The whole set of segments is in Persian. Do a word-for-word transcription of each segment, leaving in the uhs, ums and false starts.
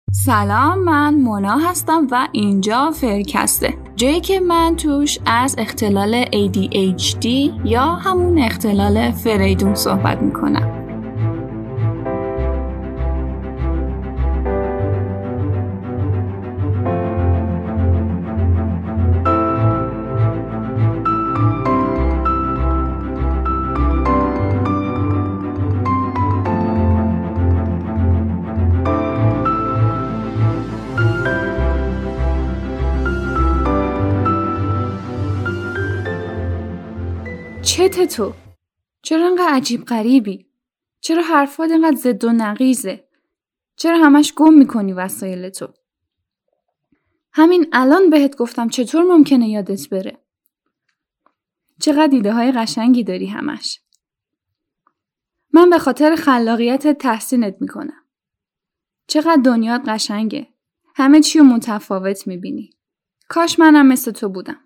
سلام، من مونا هستم و اینجا فرکسته، جایی که من توش از اختلال ای دی اچ دی یا همون اختلال فریدون صحبت میکنم. چته تو؟ چرا انقدر عجیب غریبی؟ چرا حرفات انقدر ضد و نقیضه؟ چرا همش گم میکنی وسایل تو؟ همین الان بهت گفتم چطور ممکنه یادت بره؟ چقدر ایده های قشنگی داری همش. من به خاطر خلاقیتت تحسینت میکنم. چقدر دنیات قشنگه. همه چی رو متفاوت میبینی. کاش منم مثل تو بودم.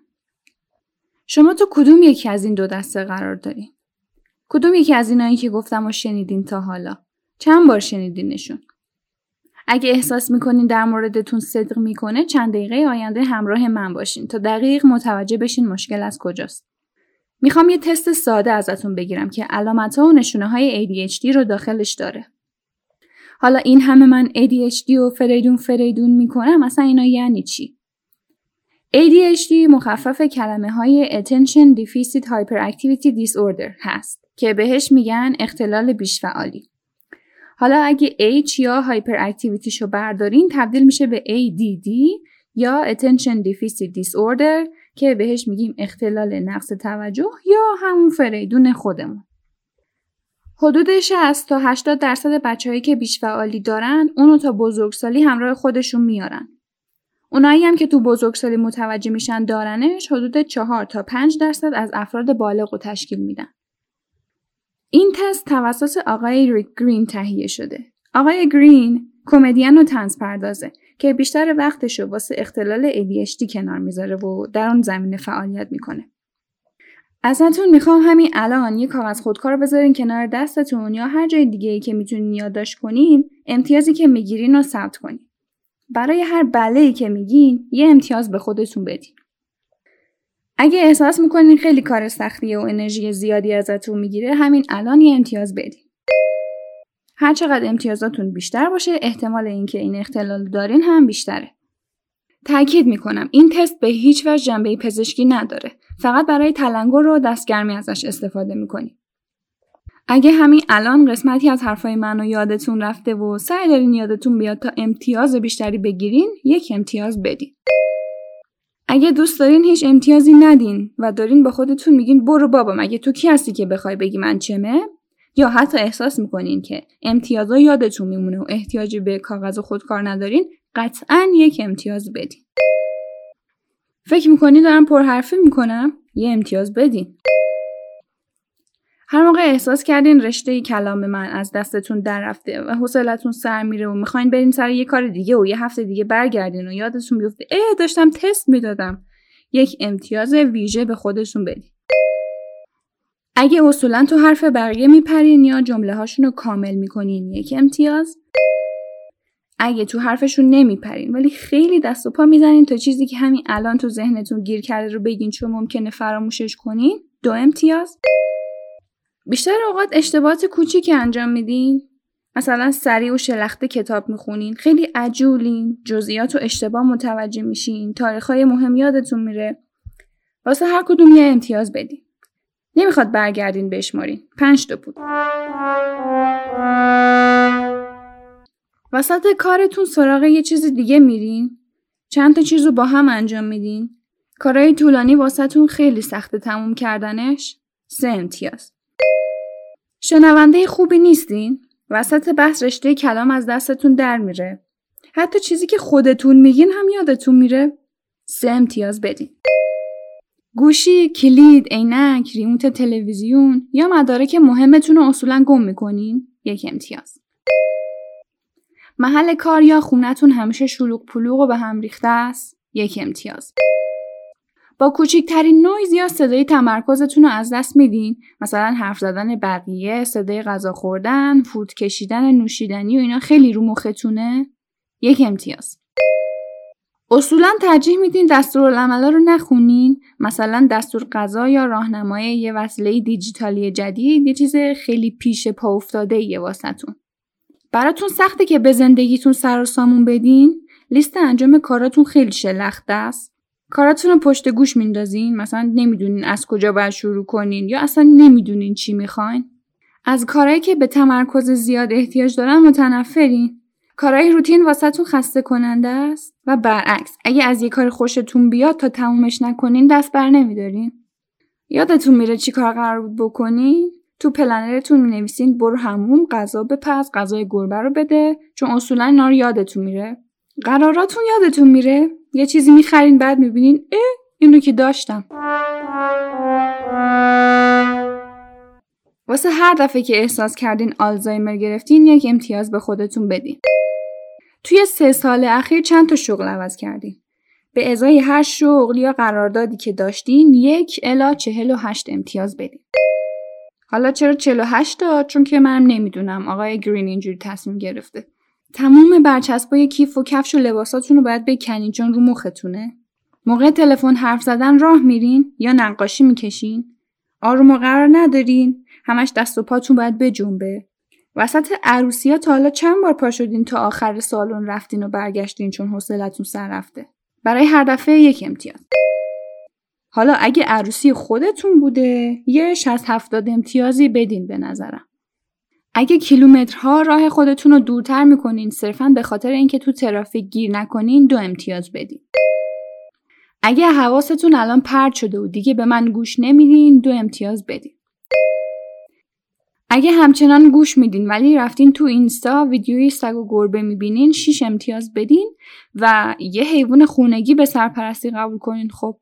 شما تو کدوم یکی از این دو دسته قرار دارین؟ کدوم یکی از اینایی که گفتم و شنیدین تا حالا؟ چند بار شنیدینشون؟ اگه احساس میکنین در موردتون صدق میکنه، چند دقیقه آینده همراه من باشین تا دقیق متوجه بشین مشکل از کجاست. میخوام یه تست ساده ازتون بگیرم که علامت‌ها و نشونه‌های ای دی اچ دی رو داخلش داره. حالا این همه من ای دی اچ دی و فریدون فریدون میکنم، اصلا اینا یعنی چی؟ ای دی اچ دی مخفف کلمه های Attention Deficit Hyperactivity Disorder هست که بهش میگن اختلال بیش‌فعالی. حالا اگه H یا Hyperactivity شو بردارین تبدیل میشه به ای دی دی یا Attention Deficit Disorder که بهش میگیم اختلال نقص توجه یا همون فریدون خودمون. حدود شصت تا هشتاد درصد بچه‌هایی که بیش‌فعالی دارن اونو تا بزرگسالی همراه خودشون میارن. اونایی هم که تو بزرگسالی متوجه میشن دارنش حدود چهار تا پنج درصد از افراد بالغ رو تشکیل میدن. این تست توسط آقای ریک گرین تهیه شده. آقای گرین کمدین و طنز پردازه که بیشتر وقتش رو واسه اختلال ای دی اچ دی کنار میذاره و در اون زمینه فعالیت میکنه. ازتون میخوام همین الان یه کاغذ خودکار بذارین کنار دستتون یا هر جای دیگه‌ای که میتونین یادداشت کنین، امتیازی که میگیرین رو ثبت کنین. برای هر بله‌ای که میگین یه امتیاز به خودتون بدین. اگه احساس میکنین خیلی کار سختیه و انرژی زیادی ازتون میگیره، همین الان یه امتیاز بدین. هر چقدر امتیازاتون بیشتر باشه، احتمال اینکه این اختلال دارین هم بیشتره. تأکید میکنم این تست به هیچ وجه جنبه پزشکی نداره. فقط برای تلنگر و دستگرمی ازش استفاده میکنین. اگه همین الان قسمتی از حرفای منو یادتون رفته و سعی دارین یادتون بیاد تا امتیاز بیشتری بگیرین، یک امتیاز بدین. اگه دوست دارین هیچ امتیازی ندین و دارین با خودتون میگین برو بابا مگه تو کی هستی که بخوای بگی من چمه، یا حتی احساس میکنین که امتیازا یادتون میمونه و احتیاجی به کاغذ خودکار ندارین، قطعاً یک امتیاز بدین. فکر میکنین دارم پرحرفی میکنم؟ یه امتیاز بدین. هر موقع احساس کردین رشته کلام من از دستتون در رفته و حوصلتون سر میره و میخواین برین سر یه کار دیگه و یه هفته دیگه برگردین و یادتون بیفته اه داشتم تست میدادم، یک امتیاز ویژه به خودتون بدین. اگه اصولا تو حرف بقیه میپرین یا جمله هاشون رو کامل میکنین، یک امتیاز. اگه تو حرفشون نمیپرین ولی خیلی دست و پا میزنین تا چیزی که همین الان تو ذهنتون گیر کرده رو بگین چون ممکنه فراموشش کنین، دو امتیاز. بیشتر اوقات اشتباهات کوچیکی انجام میدین، مثلا سریع و شلخته کتاب میخونین، خیلی عجولین، جزئیات و اشتباه متوجه میشین، تاریخهای مهم یادتون میره. واسه هر کدوم یه امتیاز بدین. نمیخواد برگردین بشمارین. پنج تا بود. وسط کارتون سراغ یه چیز دیگه میرین، چند تا چیز رو با هم انجام میدین، کارهای طولانی واسهتون خیلی سخته تموم کردنش، سه امتیاز. شنونده خوبی نیستین؟ وسط بحث رشته کلام از دستتون در میره. حتی چیزی که خودتون میگین هم یادتون میره. سه امتیاز بدین. گوشی، کلید، عینک، ریموت تلویزیون یا مدارک مهمتون رو اصولا گم میکنین. یک امتیاز. محل کار یا خونتون همیشه شلوغ پلوغ و به هم ریخته است. یک امتیاز. با کوچکترین نویز یا صدای تمرکزتون رو از دست میدین، مثلا حرف زدن بقیه، صدای غذا خوردن، فوت کشیدن نوشیدنی و اینا خیلی رو مختونه، یک امتیاز. اصولاً ترجیح میدین دستورالعملا رو نخونین، مثلا دستور غذا یا راهنمای یه وسیله دیجیتالی جدید یه چیز خیلی پیش پا افتاده یه واسطون. براتون سخته که به زندگیتون سر و سامون بدین، لیست انجام کاراتون خیلی شلخته است. کاراتون رو پشت گوش میندازین، مثلا نمیدونین از کجا باید شروع کنین یا اصلا نمیدونین چی میخواین. از کارهایی که به تمرکز زیاد احتیاج دارن متنفرین. کارهای روتین واسهتون خسته کننده است و برعکس اگه از یه کار خوشتون بیاد تا تمومش نکنین دست بر نمیدارین. یادتون میره چی کار قرار بود بکنین؟ تو پلنرتون مینویسین برو حموم، غذا بپز، غذای گربه رو بده، چون اصولا اینا رو یادتون میره. قراراتون یادتون میره، یه چیزی میخرین بعد میبینین اه اینو که داشتم. واسه هر دفعه که احساس کردین آلزایمر گرفتین یک امتیاز به خودتون بدین. توی سه سال اخیر چند تا شغل عوض کردین؟ به ازای هر شغل یا قراردادی که داشتین یک الی چهل و هشت امتیاز بدین. حالا چرا چهل و هشت داد؟ چون که منم نمیدونم، آقای گرین اینجوری تصمیم گرفته. تموم برچسبای کیف و کفش و لباساتون رو باید بکنین چون رو مختونه. موقع تلفن حرف زدن راه میرین یا نقاشی میکشین؟ آروم و قرار ندارین؟ همش دست و پاتون باید بجنبه. وسط عروسی‌ها تا حالا چند بار پا شدین تا آخر سالن رفتین و برگشتین چون حوصلتون سر رفته؟ برای هر دفعه یک امتیاز. حالا اگه عروسی خودتون بوده یه شصت هفتاد امتیازی بدین به نظرم. اگه کیلومترها راه خودتون رو دورتر میکنین صرفاً به خاطر اینکه تو ترافیک گیر نکنین دو امتیاز بدین. اگه حواستون الان پرت شده و دیگه به من گوش نمیدین دو امتیاز بدین. اگه همچنان گوش میدین ولی رفتین تو اینستا ویدیوی سگ و گربه میبینین شش امتیاز بدین و یه حیوان خونگی به سرپرستی قبول کنین. خب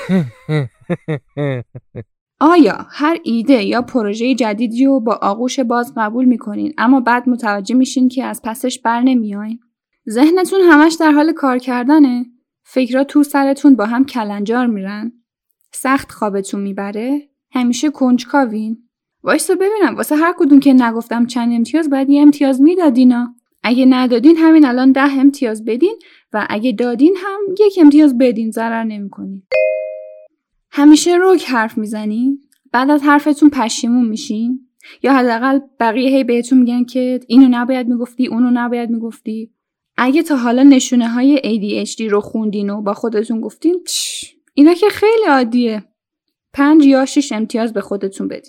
آیا هر ایده یا پروژه جدیدی رو با آغوش باز قبول میکنین اما بعد متوجه میشین که از پسش بر نمیاین؟ ذهنتون همش در حال کار کردنه؟ فکرها تو سرتون با هم کلنجار میرن؟ سخت خوابتون میبره؟ همیشه کنجکاوین؟ وایسا ببینم واسه هر کدوم که نگفتم چند امتیاز باید یه امتیاز میدادینا. اگه ندادین همین الان ده امتیاز بدین و اگه دادین هم یک امتیاز بدین، ضرر نمیکنین. همیشه رک حرف میزنین؟ بعد از حرفتون پشیمون میشین؟ یا حداقل بقیه هی بهتون میگن که اینو نباید میگفتی اونو نباید میگفتی؟ اگه تا حالا نشونه های ای دی اچ دی رو خوندین و با خودتون گفتین اینا که خیلی عادیه، پنج یا شش امتیاز به خودتون بدین.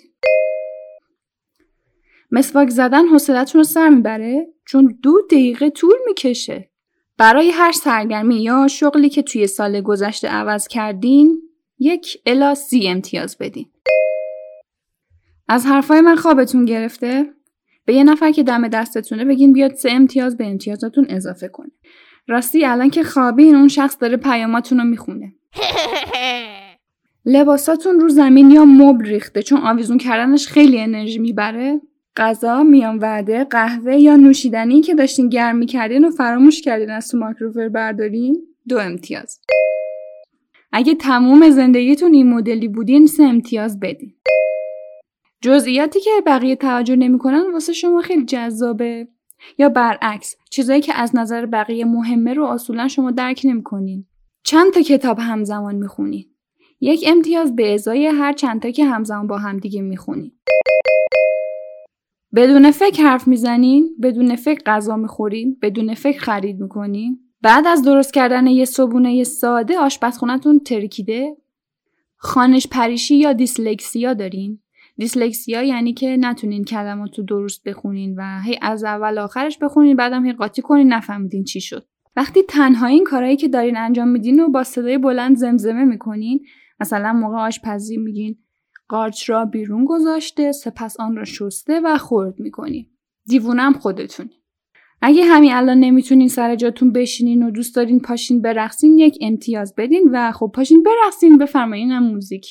مسواک زدن حوصلتون رو سر میبره چون دو دقیقه طول میکشه. برای هر سرگرمی یا شغلی که توی سال گذشته عوض کردین یک الی سی امتیاز بدین. از حرفای من خوابتون گرفته؟ به یه نفر که دم دستتونه بگین بیاد سه امتیاز به امتیازاتون اضافه کنه. راستی الان که خوابین اون شخص داره پیاماتون رو میخونه. لباساتون رو زمین یا مبل ریخته چون آویزون کردنش خیلی انرژی میبره. غذا، میان وعده، قهوه یا نوشیدنی که داشتین گرم میکردین و فراموش کردین از تو مایکروفر بردارین دو امتیاز. اگه تموم زندگیتون این مدلی بودین سه امتیاز بدین. جزئیاتی که بقیه توجه نمیکنن واسه شما خیلی جذابه یا برعکس چیزایی که از نظر بقیه مهمه رو اصولا شما درک نمیکنین. چند تا کتاب همزمان میخونین؟ یک امتیاز به ازای هر چند تا که همزمان با هم دیگه میخونین. بدون فکر حرف میزنین؟ بدون فکر غذا میخورین؟ بدون فکر خرید میکنین؟ بعد از درست کردن یه صبحونه ساده آشپزخونه‌تون ترکیده؟ خانش پریشی یا دیسلکسیا دارین؟ دیسلکسیا یعنی که نتونین کلماتو درست بخونین و هی از اول آخرش بخونین بعدم هی قاطی کنین نفهمیدین چی شد. وقتی تنها این کارهایی که دارین انجام میدین و با صدای بلند زمزمه میکنین، مثلا موقع آشپزی میگین قارچ را بیرون گذاشته سپس آن را شسته و خرد میکنین. دیوونم خودتون. اگه همین الان نمیتونین سر جاتون بشینین و دوست دارین پاشین برقصین یک امتیاز بدین و خب پاشین برقصین. بفرمایین موزیک.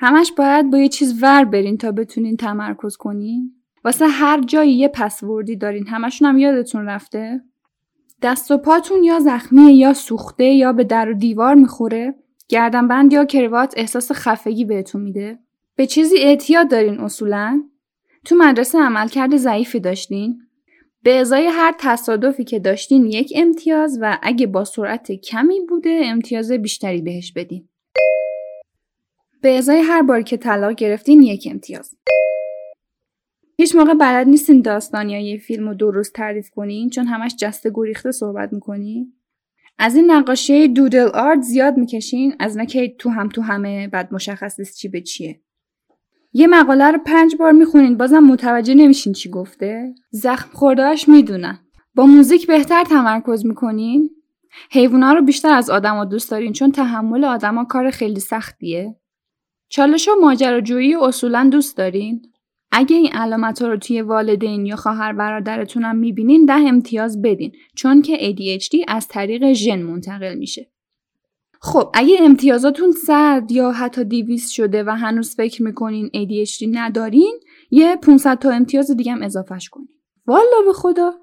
همش باید با یه چیز ور برین تا بتونین تمرکز کنین. واسه هر جایی یه پسوردی دارین، همشون هم یادتون رفته؟ دست و پاتون یا زخمیه یا سوخته یا به در و دیوار میخوره، گردنبند یا کروات احساس خفگی بهتون میده. به چیزی اعتیاد دارین اصولاً؟ تو مدرسه عملکرد ضعیفی داشتین؟ به ازای هر تصادفی که داشتین یک امتیاز و اگه با سرعت کمی بوده امتیاز بیشتری بهش بدین. به ازای هر بار که طلاق گرفتین یک امتیاز. هیچ موقع بلد نیستین داستان یا یه فیلم رو درست تعریف کنین چون همش جسته گریخته صحبت میکنین. از این نقاشی دودل آرت زیاد میکشین، از نکه تو هم تو همه بعد مشخص نیست چی به چیه. یه مقاله رو پنج بار میخونین بازم متوجه نمیشین چی گفته. زخم خوردهاش میدونن. با موزیک بهتر تمرکز میکنین. حیوونا رو بیشتر از آدما دوست دارین چون تحمل آدما کار خیلی سختیه. چالش و ماجراجویی اصولا دوست دارین. اگه این علامت‌ها رو توی والدین یا خواهر برادرتون هم میبینین ده امتیاز بدین چون که ای دی اچ دی از طریق ژن منتقل میشه. خب اگه امتیازاتون صد یا حتی دویست شده و هنوز فکر میکنین ای دی اچ دی ندارین، یه پانصد تا امتیاز دیگه هم اضافهش کنین. والا به خدا.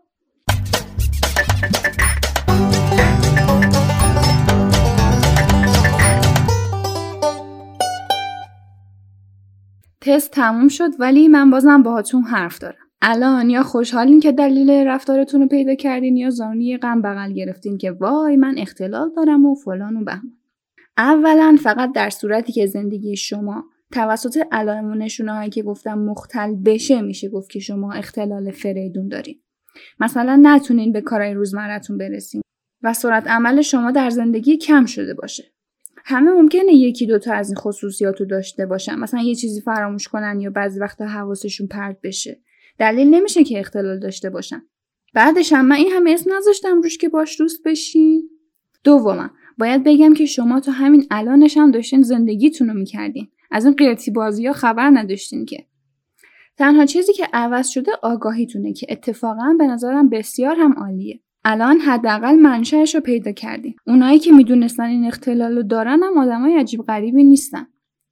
تست تموم شد ولی من بازم باهاتون حرف دارم. الان یا خوشحالین که دلیل رفتارتون رو پیدا کردین یا زانوی غم بغل گرفتین که وای من اختلال دارم و فلان و بهمان. اولا فقط در صورتی که زندگی شما توسط علائم و نشونه‌هایی که گفتم مختل بشه میشه گفت که شما اختلال فریدون دارین. مثلا نتونین به کارهای روزمره‌تون برسین و سرعت عمل شما در زندگی کم شده باشه. همه ممکنه یکی دوتا از این خصوصیاتو داشته باشن، مثلا یه چیزی فراموش کنن یا بعضی وقتا حواسشون پرت بشه. دلیل نمیشه که اختلال داشته باشن. بعدش هم من این همه اسم نذاشتم روش که باش دوست بشین. دوما باید بگم که شما تو همین الانش هم داشتین زندگیتون رو میکردین. از این قیرتی بازی‌ها خبر نداشتین که. تنها چیزی که عوض شده آگاهیتونه که اتفاقا به نظرم بسیار هم عالیه. الان حداقل منشأش رو پیدا کردین. اونایی که میدونستن این اختلال رو دارن هم آدمای عجیب غریبی نیستن.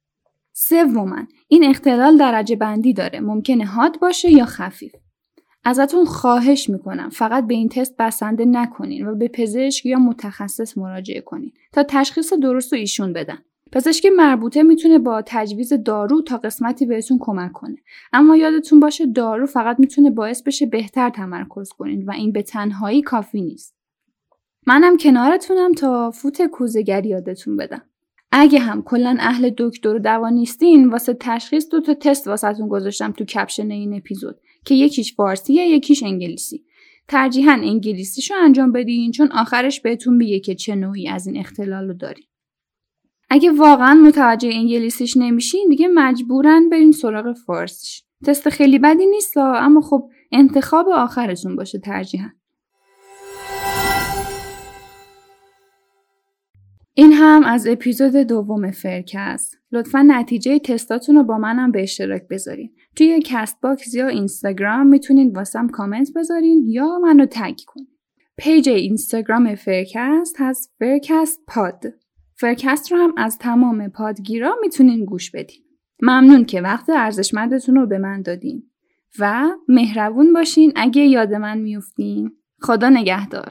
سوماً این اختلال درجه بندی داره. ممکنه حاد باشه یا خفیف. ازتون خواهش میکنم فقط به این تست بسنده نکنین و به پزشک یا متخصص مراجعه کنین تا تشخیص درست رو ایشون بدن. پزشک مربوطه میتونه با تجویز دارو تا قسمتی بهتون کمک کنه. اما یادتون باشه دارو فقط میتونه باعث بشه بهتر تمرکز کنین و این به تنهایی کافی نیست. منم کنارتونم تا فوت کوزه‌گری یادتون بدم. اگه هم کلاً اهل دکتر و دوا نیستین واسه تشخیص دو تا تست واسهتون گذاشتم تو کپشن این اپیزود که یکیش فارسیه یکیش انگلیسی. ترجیحاً انگلیسیشو انجام بدین چون آخرش بهتون میگه که چه نوعی از این اختلال رو دارین. اگه واقعاً متوجه انگلیسیش نمیشین دیگه مجبورن برین سراغ فارسیش. تست خیلی بدی نیست اما خب انتخاب آخرتون باشه ترجیحاً. این هم از اپیزود دوم فرکست. لطفاً نتیجه تستاتون رو با منم به اشتراک بذارین. توی کست باکس یا اینستاگرام میتونین واسم کامنت بذارین یا منو تگ کنین. پیج اینستاگرام فرکست هست فرکست پاد. فرکست رو هم از تمام پادگیرا میتونین گوش بدین. ممنون که وقت ارزشمندتون رو به من دادین و مهربون باشین اگه یاد من میافتین. خدا نگهدار.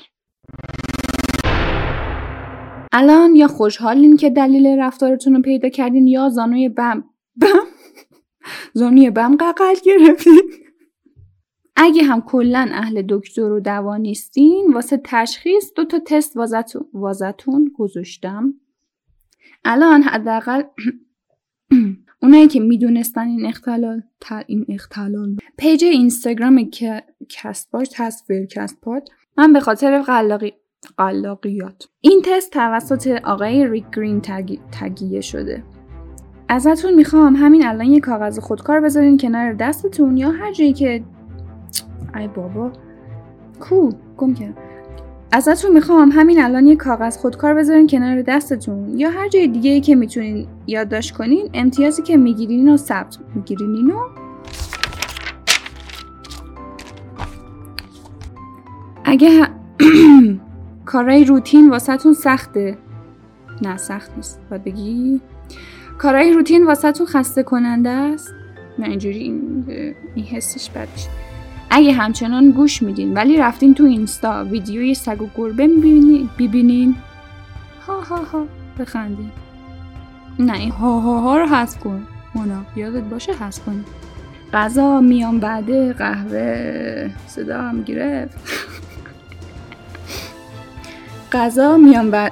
الان یا خوشحالین که دلیل رفتارتون رو پیدا کردین یا زانوی بم بم زانوی بم ققل گرفتین. اگه هم کلن اهل دکتر و دوا نیستین واسه تشخیص دو تا تست واسهتون واسهتون گذاشتم. الان حداقل اونایی که میدونستن این اختلال تا این اختلال پیج اینستاگرام که کست باکس هست فرکست پاد. من به خاطر قلاقی قلاقیات این تست توسط آقای ریک گرین تگی... تگیه شده. ازتون میخوام همین الان یه کاغذ خودکار بذارین کنار دستتون یا هر جایی که ای بابا کو گم کردم. ازتون میخوام همین الان یه کاغذ خودکار بذارین کنار دستتون یا هر جای دیگه‌ای که میتونین یادداشت کنین امتیازی که میگیرین و ثبت میگیرین و اگه ه... کارهای روتین واسهتون سخته، نه سخت نیست باید بگی کارهای روتین واسه تو خسته کننده است؟ نه اینجوری این, این حسش بد میشه. اگه همچنان گوش میدین ولی رفتین تو اینستا ویدیوی سگ و گربه ببینین ها ها ها بخندین. نه این ها ها ها رو حذف کن مونا، یادت باشه حذف کنی. غذا میام بعد قهوه صدا هم گرفت. غذا میام بعد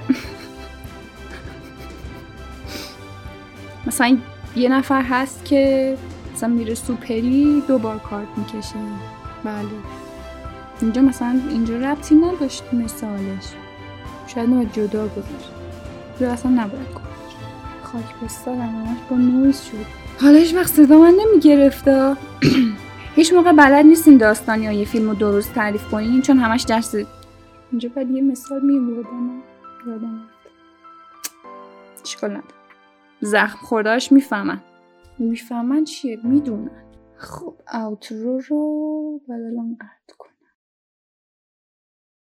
مثلا یه نفر هست که مثلا میره سوپری دو بار کارت میکشه. بله اینجا مثلا اینجا ربطی نداشت مثالش، شاید نباید جدا گذاشت یا اصلا نباید گذاشت. خاک بستارم همش با نویز شد. حالا هیچ وقت صدا من نمیگرفته. هیچ موقع بلد نیستین داستان یا یه فیلم رو درست تعریف کنین چون همش درس. اینجا باید یه مثال میگردم یادم رفت. اشکال نداره، زخم خوردهاش میفهمن. میفهمن چیه؟ میدونن. خب اوترو رو بعد الان قطع کن.